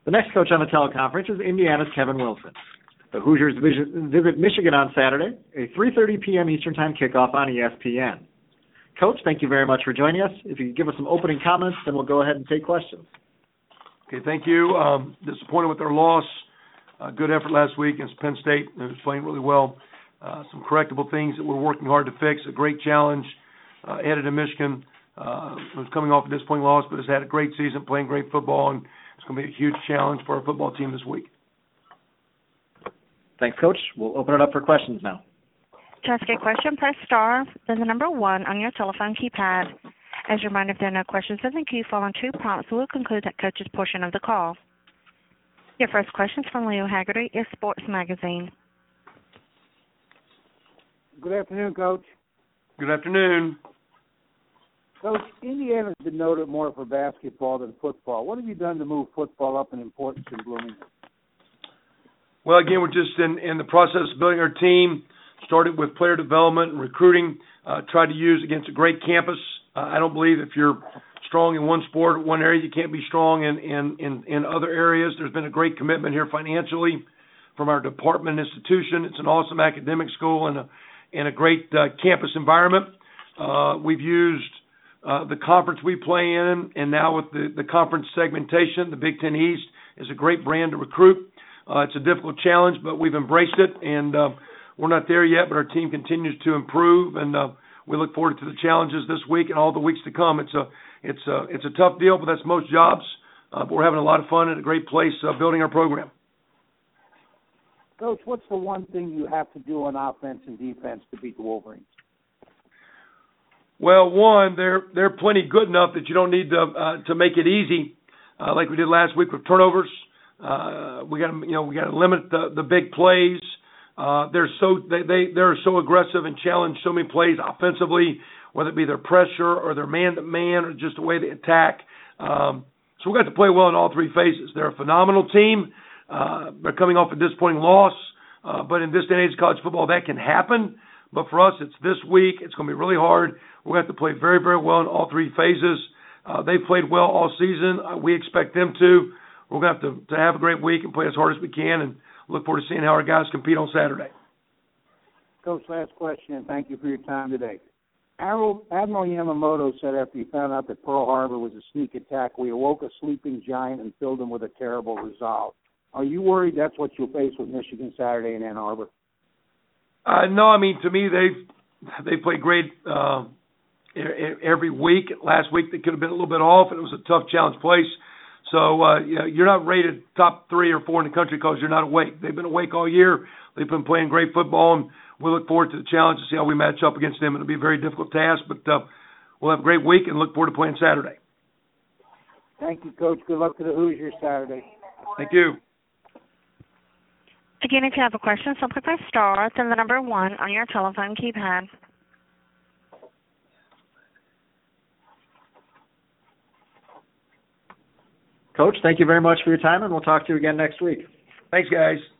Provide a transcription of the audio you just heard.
The next coach on the teleconference is Indiana's Kevin Wilson. The Hoosiers visit Michigan on Saturday, a 3:30 p.m. Eastern Time kickoff on ESPN. Coach, thank you very much for joining us. If you could give us some opening comments, then we'll go ahead and take questions. Okay, thank you. Disappointed with our loss. Good effort last week against Penn State. It was playing really well. Some correctable things that we're working hard to fix. A great challenge headed to Michigan. Was coming off a disappointing loss, but has had a great season, playing great football, and it's going to be a huge challenge for our football team this week. Thanks, Coach. We'll open it up for questions now. To ask a question, press star, then the number 1 on your telephone keypad. As a reminder, if there are no questions in the queue following 2 prompts, we'll conclude that coach's portion of the call. Your first question is from Leo Haggerty, is Sports Magazine. Good afternoon, Coach. Good afternoon. Coach, Indiana's been noted more for basketball than football. What have you done to move football up in importance in Bloomington? Well, again, we're just in the process of building our team. Started with player development and recruiting. Tried to use against a great campus. I don't believe if you're strong in one sport, one area, you can't be strong in other areas. There's been a great commitment here financially from our department and institution. It's an awesome academic school and a great campus environment. We've used the conference we play in, and now with the conference segmentation, the Big Ten East is a great brand to recruit. It's a difficult challenge, but we've embraced it, and we're not there yet, but our team continues to improve, and we look forward to the challenges this week and all the weeks to come. It's a tough deal, but that's most jobs. But we're having a lot of fun at a great place building our program. Coach, what's the one thing you have to do on offense and defense to beat the Wolverines? Well, one, they're plenty good enough that you don't need to make it easy, like we did last week with turnovers. We got to limit the big plays. They're so aggressive and challenge so many plays offensively, whether it be their pressure or their man-to-man or just the way they attack. So we got to play well in all 3 phases. They're a phenomenal team. They're coming off a disappointing loss, but in this day and age of college football, that can happen. But for us, it's this week. It's going to be really hard. We're going to have to play very, very well in all 3 phases. They've played well all season. We expect them to. We're going to have to have a great week and play as hard as we can and look forward to seeing how our guys compete on Saturday. Coach, last question, and thank you for your time today. Admiral Yamamoto said after he found out that Pearl Harbor was a sneak attack, we awoke a sleeping giant and filled him with a terrible resolve. Are you worried that's what you'll face with Michigan Saturday in Ann Arbor? No, I mean, to me, they played great every week. Last week they could have been a little bit off, and it was a tough challenge place. So you're not rated top 3 or 4 in the country because you're not awake. They've been awake all year. They've been playing great football, and we look forward to the challenge to see how we match up against them. It'll be a very difficult task, but we'll have a great week and look forward to playing Saturday. Thank you, Coach. Good luck to the Hoosiers Saturday. Thank you. Again, if you have a question, simply press star, then the number 1 on your telephone keypad. Coach, thank you very much for your time, and we'll talk to you again next week. Thanks, guys.